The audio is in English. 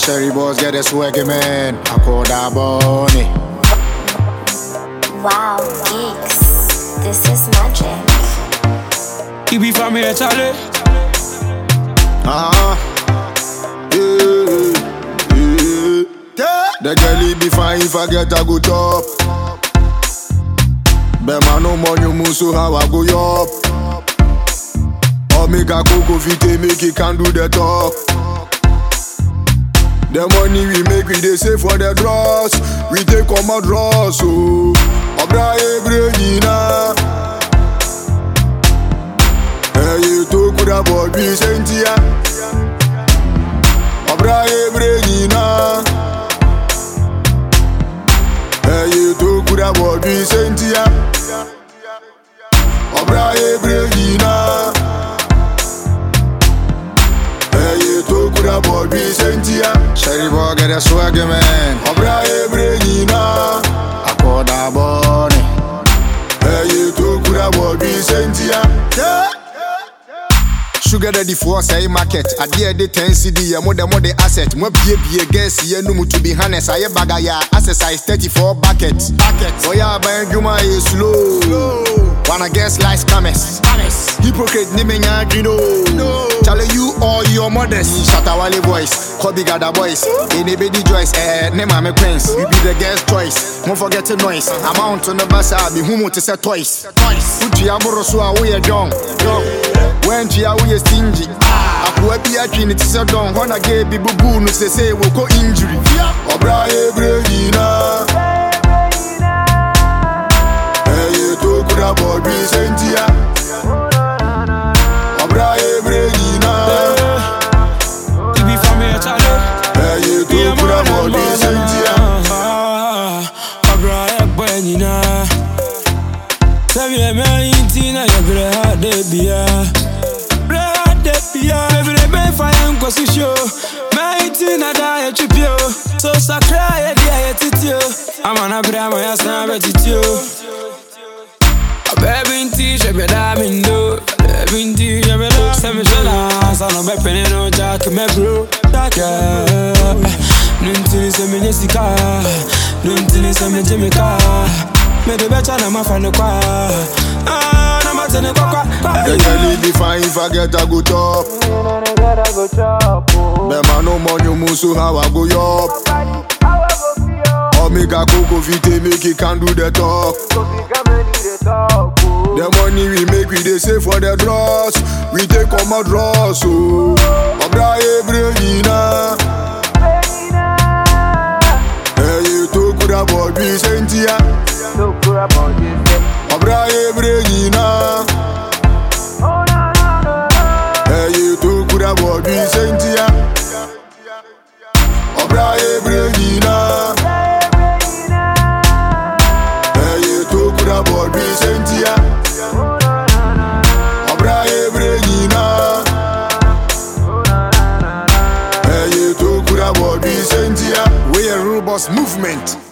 Sherry boys get a swaggy man. I call that bunny. Wow, geeks, this is magic. You be from here, Charlie? The girl be fine if I get a good top. But man no money move so how I go up. Or make a cocoa fit make it can do the talk. The money we make we dey save for the draws. We take come out draws so Obra Ebrejina. Hey you to kuda boy be sentia. Obra Ebrejina. Hey you to kuda boy be sentia. Obra Ebrejina. Boy be sentia. Sherry boy get a swaggy man. Obra Ebrejina. I call that bunny. Hey you too good boy be sentia. Sugar daddy for say market. I dear the 10 CD. More the asset. More be guess ye no to be harness. I bagaya. Access size 34 buckets. Oh yeah, by Juma is slow. Wanna guess like scammers. Hypocrite ni menya grino. Tell you all your mothers. Shatawale voice. Kobe Gada boys. Anybody Joyce. Name my queens. You be the guest choice. Don't forget the noise. Amount on the bus. I be humo to say twice. Uchi amoro so we are young. When chia we stingy. Aku be a twin it is a don. Wanna get people boo no say we go injury. Obra Ebrejina. Boy be sentia. Obra Ebrejina. You be from here, Charlie? Hey you too good boy be sentia. Obra Ebrejina. Tell me me intina ya bre debia. Bre debia. Every day fire and show. Me intina da ya chipio. So sakra ya dia titio. Amana bra ma ya sa betitio. Baby inti shebe da mindo. Baby inti shebe da semi shela. Sana be penny no jack me bro. Jack Nunti se me nyesika. Nunti se me jemika. Me de becha na ma fane kwa. Na ma tene kwa. The girl be fine if I get a good top. But man no money move so how I go up. Or make a cocoa fit make it can do the talk. The money we make we dey save for the draws. We take come out draws so Obra Ebrejina. Hey you too good boy be sentia. Obra Ebrejina. Hey you too good boy be sentia. Obra Ebrejina. Hey you too good boy be sentia. Obra Ebrejina. Hey you too good boy be sentia. We a robust movement.